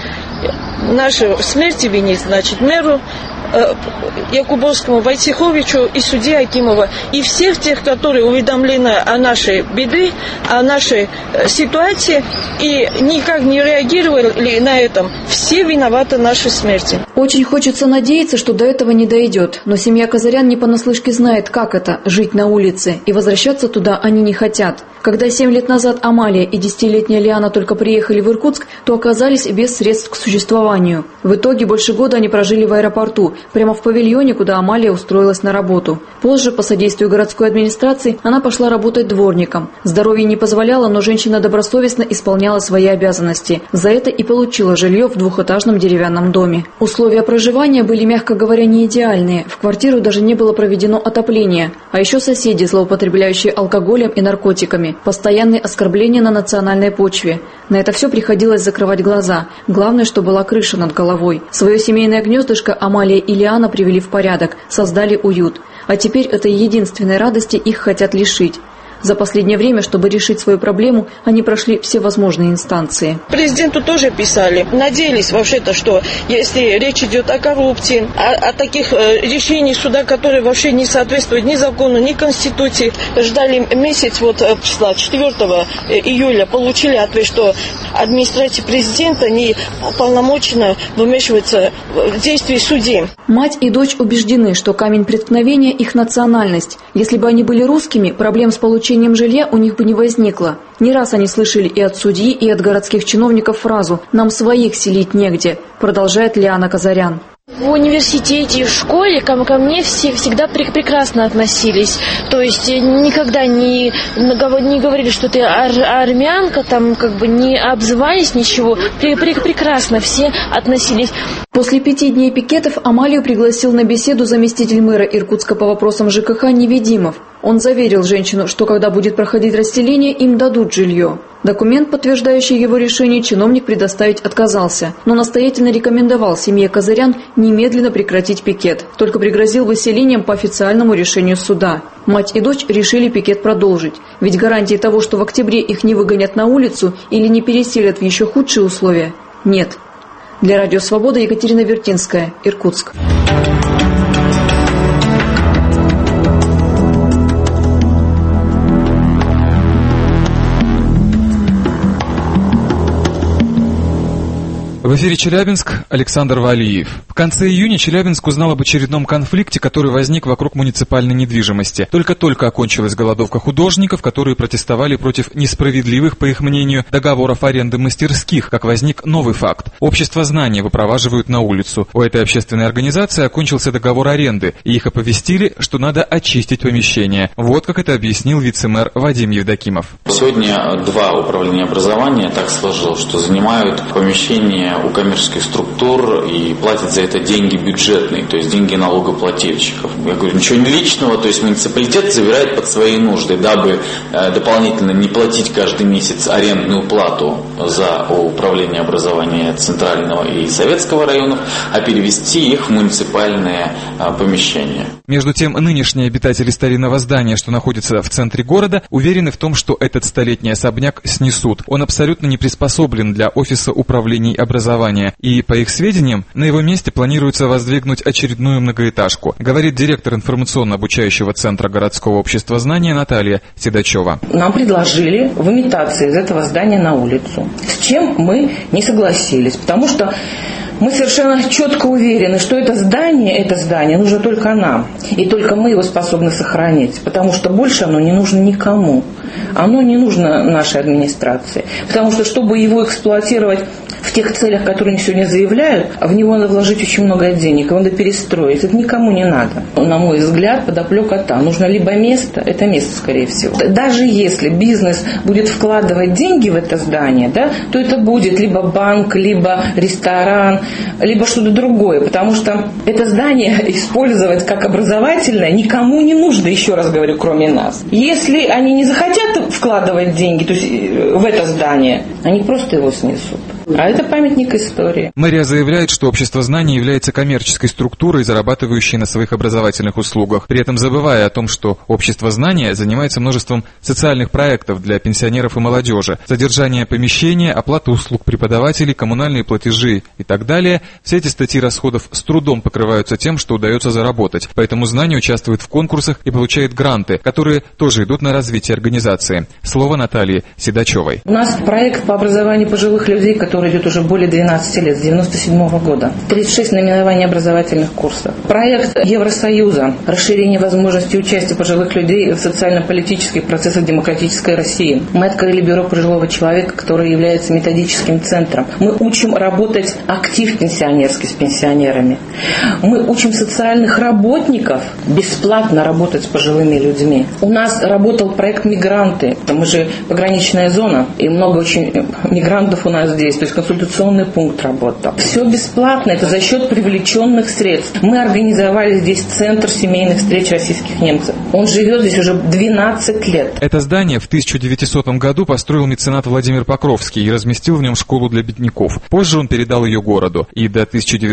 наши смерти винит, значит, мэру Якубовскому, Войцеховичу и судье Акимова. И всех тех, которые уведомлены о нашей беде, о нашей ситуации и никак не реагировали на этом. Все виноваты в нашей смерти. Очень хочется надеяться, что до этого не дойдет. Но семья Казарян не понаслышке знает, как это – жить на улице. И возвращаться туда они не хотят. Когда 7 лет назад Амалия и 10-летняя Лиана только приехали в Иркутск, то оказались без средств к существованию. В итоге больше года они прожили в аэропорту, прямо в павильоне, куда Амалия устроилась на работу. Позже, по содействию городской администрации, она пошла работать дворником. Здоровье не позволяло, но женщина добросовестно исполняла свои обязанности. За это и получила жилье в двухэтажном деревянном доме. Условия проживания были, мягко говоря, не идеальные. В квартиру даже не было проведено отопление. А еще соседи, злоупотребляющие алкоголем и наркотиками. Постоянные оскорбления на национальной почве. На это все приходилось закрывать глаза. Главное, что была крыша над головой. Свое семейное гнездышко Амалия и Лиана привели в порядок, создали уют. А теперь этой единственной радости их хотят лишить. За последнее время, чтобы решить свою проблему, они прошли все возможные инстанции. Президенту тоже писали. Надеялись вообще-то, что если речь идет о коррупции, о таких решениях суда, которые вообще не соответствуют ни закону, ни конституции, ждали месяц, числа 4 июля, получили ответ, что администрация президента не полномочна вмешиваться в действия судей. Мать и дочь убеждены, что камень преткновения – их национальность. Если бы они были русскими, проблем с получением жилья у них бы не возникло. Не раз они слышали и от судьи, и от городских чиновников фразу «нам своих селить негде», продолжает Лиана Казарян. В университете и в школе ко мне всегда прекрасно относились. То есть никогда не говорили, что ты армянка, не обзывались, ничего. Прекрасно все относились. После 5 дней пикетов Амалию пригласил на беседу заместитель мэра Иркутска по вопросам ЖКХ Неведимов. Он заверил женщину, что когда будет проходить расселение, им дадут жилье. Документ, подтверждающий его решение, чиновник предоставить отказался, но настоятельно рекомендовал семье Казарян немедленно прекратить пикет, только пригрозил выселением по официальному решению суда. Мать и дочь решили пикет продолжить, ведь гарантии того, что в октябре их не выгонят на улицу или не переселят в еще худшие условия, нет. Для Радио Свобода Екатерина Вертинская, Иркутск. В эфире Челябинск, Александр Валиев. В конце июня Челябинск узнал об очередном конфликте, который возник вокруг муниципальной недвижимости. Только-только окончилась голодовка художников, которые протестовали против несправедливых, по их мнению, договоров аренды мастерских, как возник новый факт. Общество знания выпроваживают на улицу. У этой общественной организации окончился договор аренды, и их оповестили, что надо очистить помещение. Вот как это объяснил вице-мэр Вадим Евдокимов. Сегодня два управления образования так сложилось, что занимают помещение у коммерческих структур и платят за это деньги бюджетные, то есть деньги налогоплательщиков. Я говорю, ничего не личного, то есть муниципалитет забирает под свои нужды, дабы дополнительно не платить каждый месяц арендную плату за управление образования Центрального и Советского районов, а перевести их в муниципальное помещение. Между тем, нынешние обитатели старинного здания, что находится в центре города, уверены в том, что этот столетний особняк снесут. Он абсолютно не приспособлен для офиса управлений образования, и, по их сведениям, на его месте планируется воздвигнуть очередную многоэтажку, говорит директор информационно-обучающего центра городского общества знания Наталья Седачева. Нам предложили выметаться из этого здания на улицу, с чем мы не согласились, потому что мы совершенно четко уверены, что это здание нужно только нам. И только мы его способны сохранить, потому что больше оно не нужно никому. Оно не нужно нашей администрации. Потому что, чтобы его эксплуатировать в тех целях, которые они сегодня заявляют, в него надо вложить очень много денег, его надо перестроить. Это никому не надо. На мой взгляд, подоплека там. Нужно либо место, это место, скорее всего. Даже если бизнес будет вкладывать деньги в это здание, да, то это будет либо банк, либо ресторан, либо что-то другое. Потому что это здание использовать как образовательное никому не нужно, еще раз говорю, кроме нас. Если они не захотят вкладывать деньги, то есть в это здание, они просто его снесут. А это памятник истории. Мэрия заявляет, что общество знаний является коммерческой структурой, зарабатывающей на своих образовательных услугах, при этом забывая о том, что общество знания занимается множеством социальных проектов для пенсионеров и молодежи, содержание помещения, оплата услуг преподавателей, коммунальные платежи и так далее. Все эти статьи расходов с трудом покрываются тем, что удается заработать. Поэтому знание участвует в конкурсах и получает гранты, которые тоже идут на развитие организации. Слово Натальи Седачевой. У нас проект по образованию пожилых людей, который идет уже более 12 лет, с 1997 года. 36 наименований образовательных курсов. Проект Евросоюза. Расширение возможностей участия пожилых людей в социально-политических процессах демократической России. Мы открыли бюро пожилого человека, которое является методическим центром. Мы учим работать актив пенсионерский с пенсионерами. Мы учим социальных работников бесплатно работать с пожилыми людьми. У нас работал проект «Мигранты». Мы же пограничная зона, и много очень мигрантов у нас здесь. То есть консультационный пункт работал. Все бесплатно, это за счет привлеченных средств. Мы организовали здесь центр семейных встреч российских немцев. Он живет здесь уже 12 лет. Это здание в 1900 году построил меценат Владимир Покровский и разместил в нем школу для бедняков. Позже он передал ее городу. И до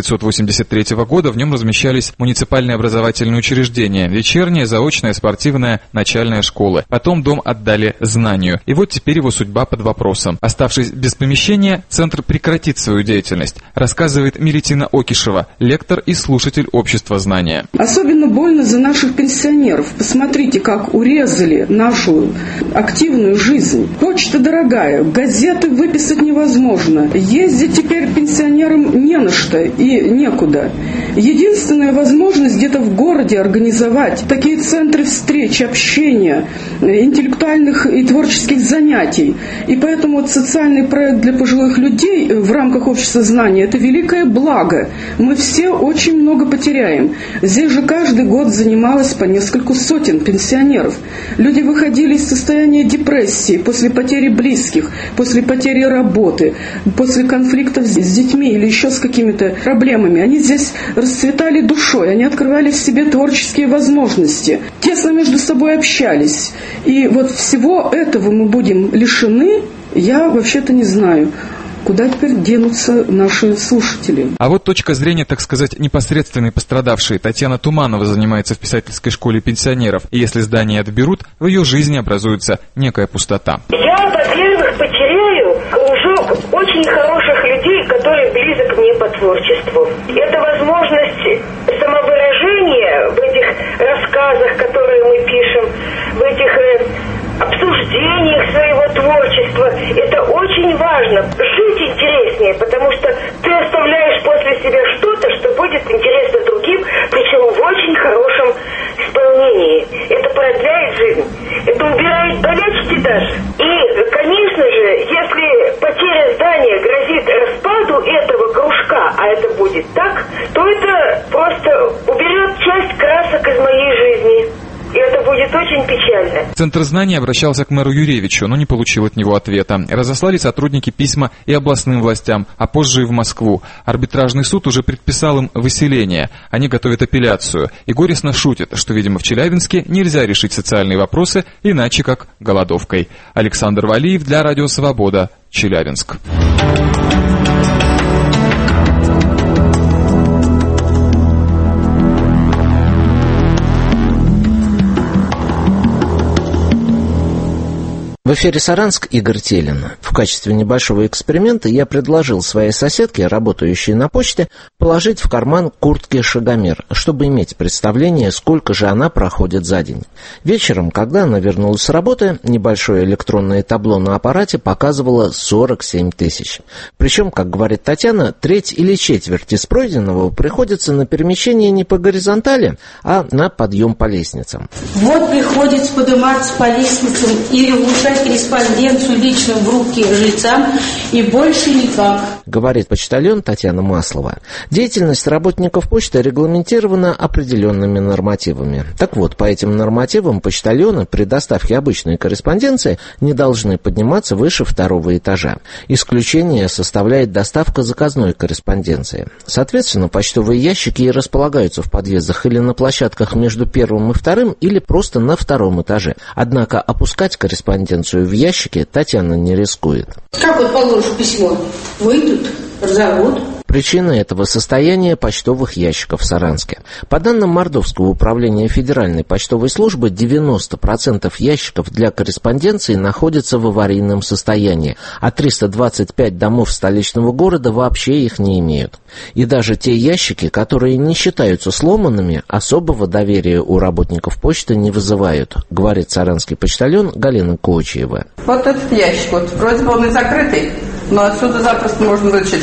1983 года в нем размещались муниципальные образовательные учреждения, вечерняя, заочная, спортивная, начальная школы. Потом дом отдали знанию. И вот теперь его судьба под вопросом. Оставшись без помещения, центр прекратит свою деятельность, рассказывает Мелитина Окишева, лектор и слушатель общества знания. Особенно больно за наших пенсионеров. Посмотрите, как урезали нашу активную жизнь. Почта дорогая, газеты выписать невозможно. Ездить теперь пенсионерам не на что и некуда. Единственная возможность где-то в городе организовать такие центры встреч, общения, интеллектуальных и творческих занятий. И поэтому вот социальный проект для пожилых людей в рамках общества знания – это великое благо. Мы все очень много потеряем. Здесь же каждый год занималось по нескольку сотен пенсионеров. Люди выходили из состояния депрессии после потери близких, после потери работы, после конфликтов с детьми или еще с какими-то проблемами. Они здесь расцветали душой, они открывали в себе творческие возможности, тесно между собой общались. И вот всего этого мы будем лишены, я вообще-то не знаю. Куда теперь денутся наши слушатели? А вот точка зрения, так сказать, непосредственной пострадавшей. Татьяна Туманова занимается в писательской школе пенсионеров. И если здание отберут, в ее жизни образуется некая пустота. Я, во-первых, потеряю кружок очень хороших людей, которые близок мне по творчеству. Это возможность самовыражения в этих рассказах, которые мы пишем, в этих обсуждениях своего творчества. Это очень важно. Жить интереснее, потому что ты оставляешь после себя что-то, что будет интересно другим, причем в очень хорошем исполнении. Это продляет жизнь, это убирает болячки даже. И, конечно же, если потеря здания грозит распаду этого кружка, а это будет так, то это просто уберет часть красок из моей жизни. И это будет очень печально. Центр знаний обращался к мэру Юревичу, но не получил от него ответа. Разослали сотрудники письма и областным властям, а позже и в Москву. Арбитражный суд уже предписал им выселение. Они готовят апелляцию. И горестно шутят, что, видимо, в Челябинске нельзя решить социальные вопросы иначе как голодовкой. Александр Валиев для Радио Свобода, Челябинск. В эфире Саранск, Игорь Телин. В качестве небольшого эксперимента я предложил своей соседке, работающей на почте, положить в карман куртки шагомер, чтобы иметь представление, сколько же она проходит за день. Вечером, когда она вернулась с работы, небольшое электронное табло на аппарате показывало 47 тысяч. Причем, как говорит Татьяна, треть или четверть из пройденного приходится на перемещение не по горизонтали, а на подъем по лестницам. Вот приходится подниматься по лестницам или улучшать корреспонденцию лично в руки жильцам и больше никак, говорит почтальон Татьяна Маслова. Деятельность работников почты регламентирована определенными нормативами. Так вот, по этим нормативам почтальоны при доставке обычной корреспонденции не должны подниматься выше 2-го этажа. Исключение составляет доставка заказной корреспонденции. Соответственно, почтовые ящики и располагаются в подъездах или на площадках между 1-м и 2-м, или просто на 2-м этаже. Однако опускать корреспонденцию в ящике Татьяна не рискует. Как вот положишь письмо? Выйдут, разорвут. Причина этого состояния почтовых ящиков в Саранске. По данным Мордовского управления Федеральной почтовой службы, 90% ящиков для корреспонденции находятся в аварийном состоянии, а 325 домов столичного города вообще их не имеют. И даже те ящики, которые не считаются сломанными, особого доверия у работников почты не вызывают, говорит саранский почтальон Галина Кочиева. Вот этот ящик, вот вроде бы он и закрытый, но отсюда запросто можно вытащить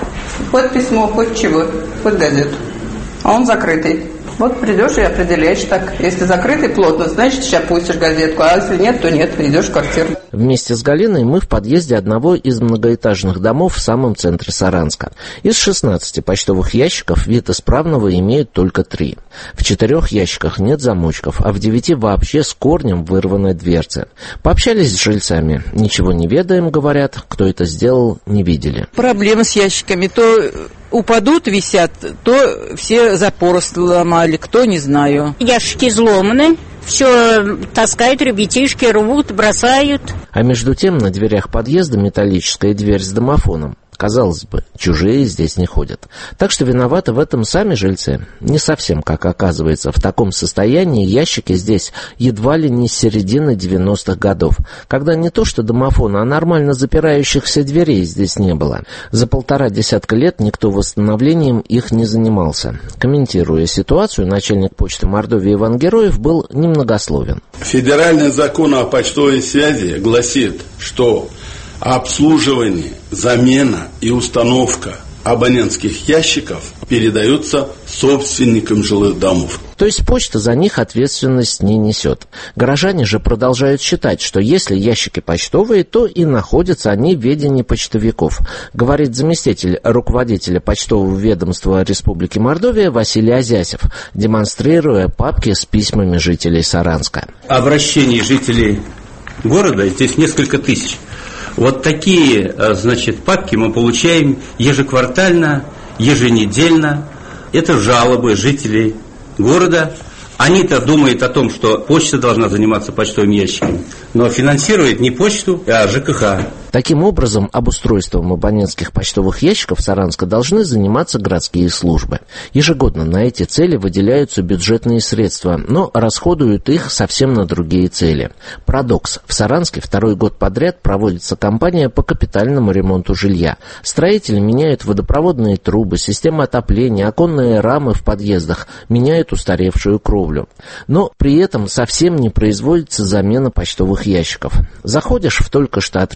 хоть письмо, хоть чего, хоть газету. А он закрытый. Вот придешь и определяешь так. Если закрытый плотно, значит, сейчас пустишь газетку, а если нет, то нет, идешь в квартиру. Вместе с Галиной мы в подъезде одного из многоэтажных домов в самом центре Саранска. Из 16 почтовых ящиков вид исправного имеют только 3. В 4 ящиках нет замочков, а в 9 вообще с корнем вырваны дверцы. Пообщались с жильцами. Ничего не ведаем, говорят. Кто это сделал, не видели. Проблемы с ящиками. То упадут, висят, то все запоры сломали, кто, не знаю. Ящики взломаны, все таскают, ребятишки рвут, бросают. А между тем на дверях подъезда металлическая дверь с домофоном. Казалось бы, чужие здесь не ходят. Так что виноваты в этом сами жильцы. Не совсем, как оказывается. В таком состоянии ящики здесь едва ли не с середины 90-х годов, когда не то что домофона, а нормально запирающихся дверей здесь не было. За 1,5 десятка лет никто восстановлением их не занимался. Комментируя ситуацию, начальник почты Мордовии Иван Героев был немногословен. Федеральный закон о почтовой связи гласит, что обслуживание, замена и установка абонентских ящиков передаются собственникам жилых домов. То есть почта за них ответственность не несет. Горожане же продолжают считать, что если ящики почтовые, то и находятся они в ведении почтовиков, говорит заместитель руководителя почтового ведомства Республики Мордовия Василий Азясев, демонстрируя папки с письмами жителей Саранска. Обращений жителей города здесь несколько тысяч. Вот такие, папки мы получаем ежеквартально, еженедельно. Это жалобы жителей города. Они-то думают о том, что почта должна заниматься почтовыми ящиками, но финансирует не почту, а ЖКХ. Таким образом, обустройством абонентских почтовых ящиков Саранска должны заниматься городские службы. Ежегодно на эти цели выделяются бюджетные средства, но расходуют их совсем на другие цели. Парадокс. В Саранске 2-й год подряд проводится кампания по капитальному ремонту жилья. Строители меняют водопроводные трубы, системы отопления, оконные рамы в подъездах, меняют устаревшую кровлю. Но при этом совсем не производится замена почтовых ящиков. Заходишь в только что отремонтированный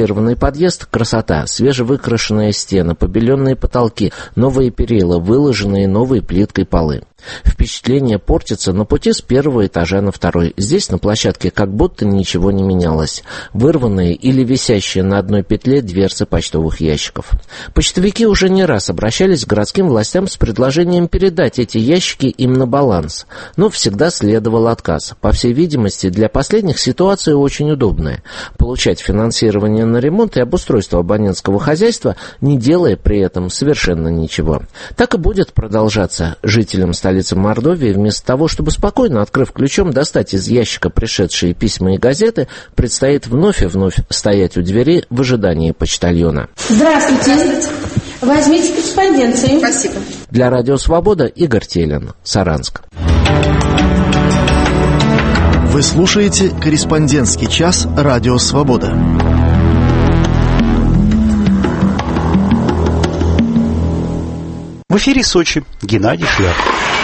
отремонтированный подъезд – красота, свежевыкрашенные стены, побеленные потолки, новые перила, выложенные новой плиткой полы. Впечатление портится на пути с первого этажа на второй. Здесь на площадке как будто ничего не менялось. Вырванные или висящие на одной петле дверцы почтовых ящиков. Почтовики уже не раз обращались к городским властям с предложением передать эти ящики им на баланс. Но всегда следовал отказ. По всей видимости, для последних ситуация очень удобная. Получать финансирование на ремонт и обустройство абонентского хозяйства, не делая при этом совершенно ничего. Так и будет продолжаться. Жителям столицы Мордовии, вместо того, чтобы спокойно, открыв ключом, достать из ящика пришедшие письма и газеты, предстоит вновь и вновь стоять у двери в ожидании почтальона. Здравствуйте. Возьмите корреспонденцию. Спасибо. Для Радио Свобода Игорь Телин, Саранск. Вы слушаете «Корреспондентский час» Радио Свобода. В эфире Сочи. Геннадий Шляп.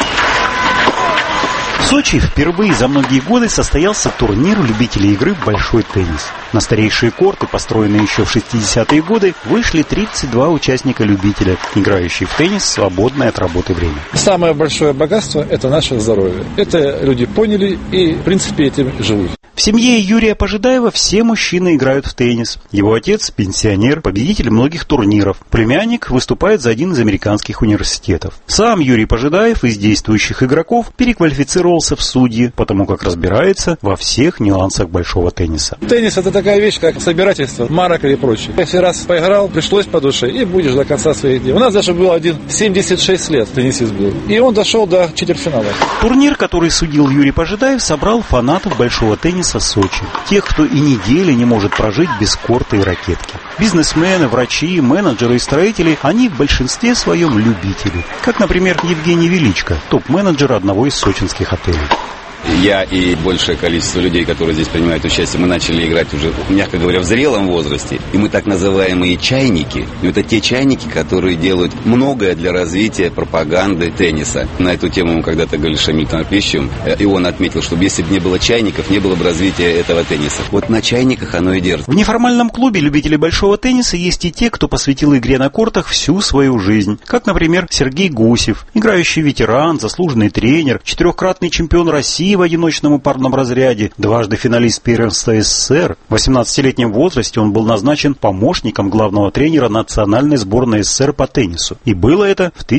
В Сочи впервые за многие годы состоялся турнир любителей игры в большой теннис. На старейшие корты, построенные еще в 60-е годы, вышли 32 участника-любителя, играющие в теннис в свободное от работы время. Самое большое богатство – это наше здоровье. Это люди поняли и, в принципе, этим живут. В семье Юрия Пожидаева все мужчины играют в теннис. Его отец – пенсионер, победитель многих турниров. Племянник выступает за один из американских университетов. Сам Юрий Пожидаев из действующих игроков переквалифицировался в судьи, потому как разбирается во всех нюансах большого тенниса. Теннис – это такая вещь, как собирательство, марок или прочее. Если раз поиграл, пришлось по душе, и будешь до конца своих дней. У нас даже был один 76 лет теннисист был, и он дошел до четвертьфинала. Турнир, который судил Юрий Пожидаев, собрал фанатов большого тенниса Сочи. Тех, кто и недели не может прожить без корта и ракетки. Бизнесмены, врачи, менеджеры и строители, они в большинстве своем любители. Как, например, Евгений Величко, топ-менеджер одного из сочинских отелей. Я и большее количество людей, которые здесь принимают участие, мы начали играть уже, мягко говоря, в зрелом возрасте. И мы так называемые чайники. Это те чайники, которые делают многое для развития пропаганды тенниса. На эту тему мы когда-то говорили с Шамилем Пищем, и он отметил, что если бы не было чайников, не было бы развития этого тенниса. Вот на чайниках оно и держится. В неформальном клубе любителей большого тенниса есть и те, кто посвятил игре на кортах всю свою жизнь. Как, например, Сергей Гусев, играющий ветеран, заслуженный тренер, 4-кратный чемпион России в одиночном и парном разряде, дважды финалист первенства СССР. В 18-летнем возрасте он был назначен помощником главного тренера национальной сборной СССР по теннису. И было это в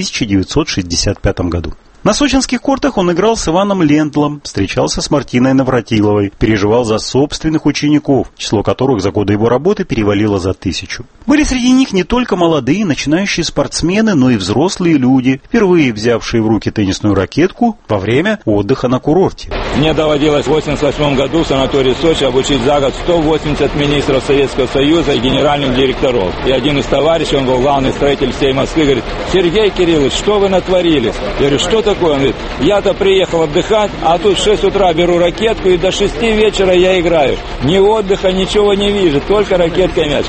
1965 году. На сочинских кортах он играл с Иваном Лендлом, встречался с Мартиной Навратиловой, переживал за собственных учеников, число которых за годы его работы перевалило за 1000. Были среди них не только молодые начинающие спортсмены, но и взрослые люди, впервые взявшие в руки теннисную ракетку во время отдыха на курорте. Мне доводилось в 1988 году в санатории Сочи обучить за год 180 министров Советского Союза и генеральных директоров. И один из товарищей, он был главный строитель всей Москвы, говорит: Сергей Кириллович, что вы натворили? Я говорю, что такое? Он говорит: я-то приехал отдыхать, а тут в 6 утра беру ракетку и до 6 вечера я играю. Ни отдыха, ничего не вижу, только ракетка и мяч.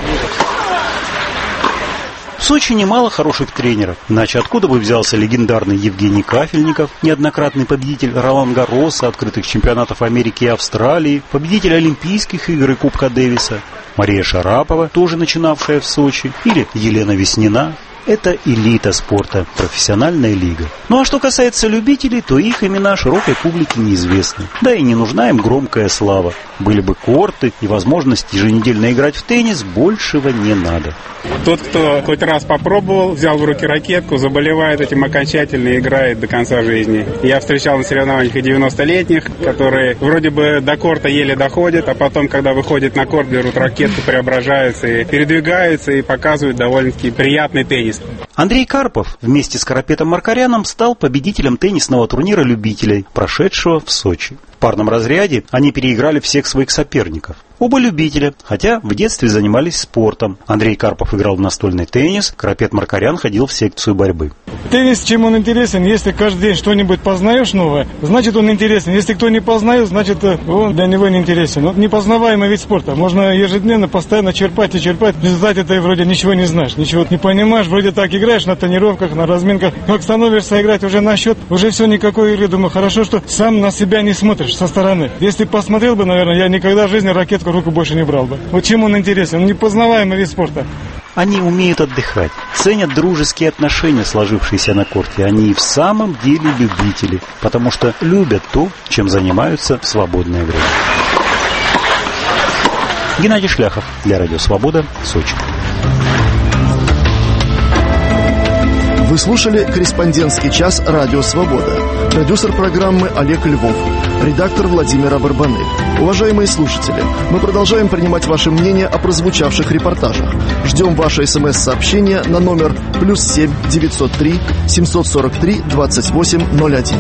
В Сочи немало хороших тренеров, иначе откуда бы взялся легендарный Евгений Кафельников, неоднократный победитель Ролан-Гарроса, открытых чемпионатов Америки и Австралии, победитель Олимпийских игр и Кубка Дэвиса, Мария Шарапова, тоже начинавшая в Сочи, или Елена Веснина. Это элита спорта, профессиональная лига. Ну а что касается любителей, то их имена широкой публике неизвестны. Да и не нужна им громкая слава. Были бы корты и возможность еженедельно играть в теннис, большего не надо. Тот, кто хоть раз попробовал, взял в руки ракетку, заболевает этим окончательно и играет до конца жизни. Я встречал на соревнованиях и 90-летних, которые вроде бы до корта еле доходят, а потом, когда выходят на корт, берут ракетку, преображаются и передвигаются и показывают довольно-таки приятный теннис. Андрей Карпов вместе с Карапетом Маркаряном стал победителем теннисного турнира любителей, прошедшего в Сочи. В парном разряде они переиграли всех своих соперников. Оба любителя, хотя в детстве занимались спортом. Андрей Карпов играл в настольный теннис, Карапет Маркарян ходил в секцию борьбы. Теннис, чем он интересен? Если каждый день что-нибудь познаешь новое, значит он интересен. Если кто не познает, значит он для него не интересен. Вот непознаваемый вид спорта. Можно ежедневно, постоянно черпать и черпать. В результате ты вроде ничего не знаешь, ничего не понимаешь. Вроде так играешь на тренировках, на разминках. Как становишься играть уже на счет, уже все, никакой игры. Думаю, хорошо, что сам на себя не смотришь со стороны. Если посмотрел бы, наверное, я никогда в жизни ракетку в руку больше не брал бы. Вот чем он интересен? Он непознаваемый вид спорта. Они умеют отдыхать, ценят дружеские отношения, сложившиеся на корте. Они и в самом деле любители, потому что любят то, чем занимаются в свободное время. Геннадий Шляхов для Радио Свобода, Сочи. Вы слушали «Корреспондентский час» Радио Свобода. Продюсер программы Олег Львов. Редактор Владимир Барбанель. Уважаемые слушатели, мы продолжаем принимать ваше мнение о прозвучавших репортажах. Ждем ваше СМС-сообщение на номер +7 903 743 2801.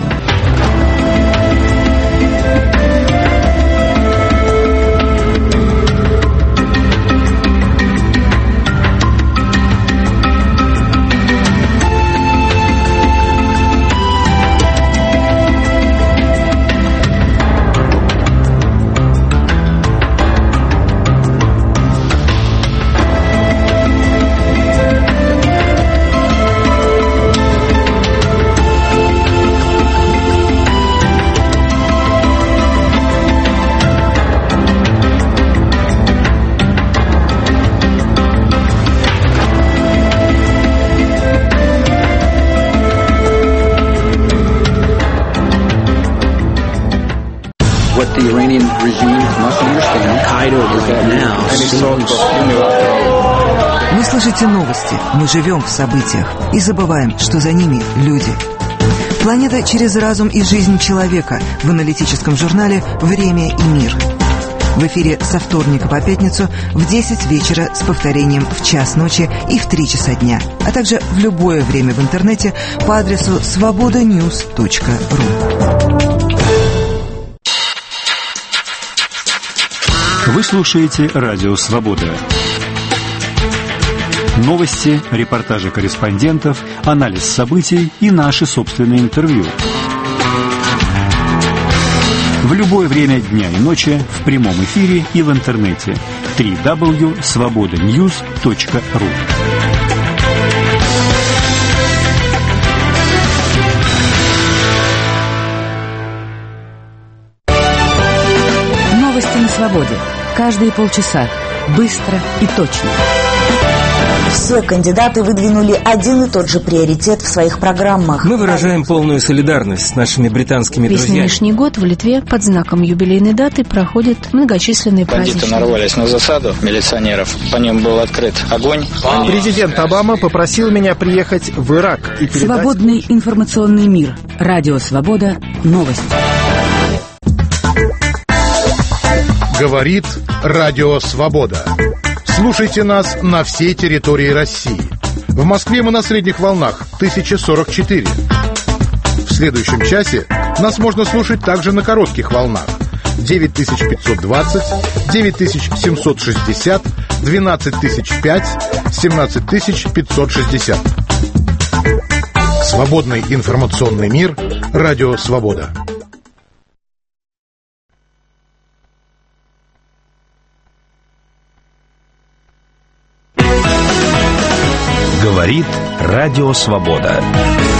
Вы слышите новости, мы живем в событиях и забываем, что за ними люди. Планета через разум и жизнь человека в аналитическом журнале «Время и мир». В эфире со вторника по пятницу в 10 вечера с повторением в час ночи и в 3 часа дня, а также в любое время в интернете по адресу svobodanews.ru. Вы слушаете Радио Свобода. Новости, репортажи корреспондентов, анализ событий и наши собственные интервью. В любое время дня и ночи в прямом эфире и в интернете. www.svobodanews.ru. Новости на свободе. Каждые полчаса. Быстро и точно. Все кандидаты выдвинули один и тот же приоритет в своих программах. Мы выражаем полную солидарность с нашими британскими друзьями. Весь нынешний год в Литве под знаком юбилейной даты проходят многочисленные праздники. Бандиты нарвались на засаду милиционеров. По ним был открыт огонь. Президент Обама попросил меня приехать в Ирак и передать... Свободный информационный мир. Радио Свобода. Новости. Говорит Радио Свобода. Слушайте нас на всей территории России. В Москве мы на средних волнах 1044. В следующем часе нас можно слушать также на коротких волнах 9520, 9760, 12005, 17560. Свободный информационный мир. Радио Свобода. Говорит Радио Свобода.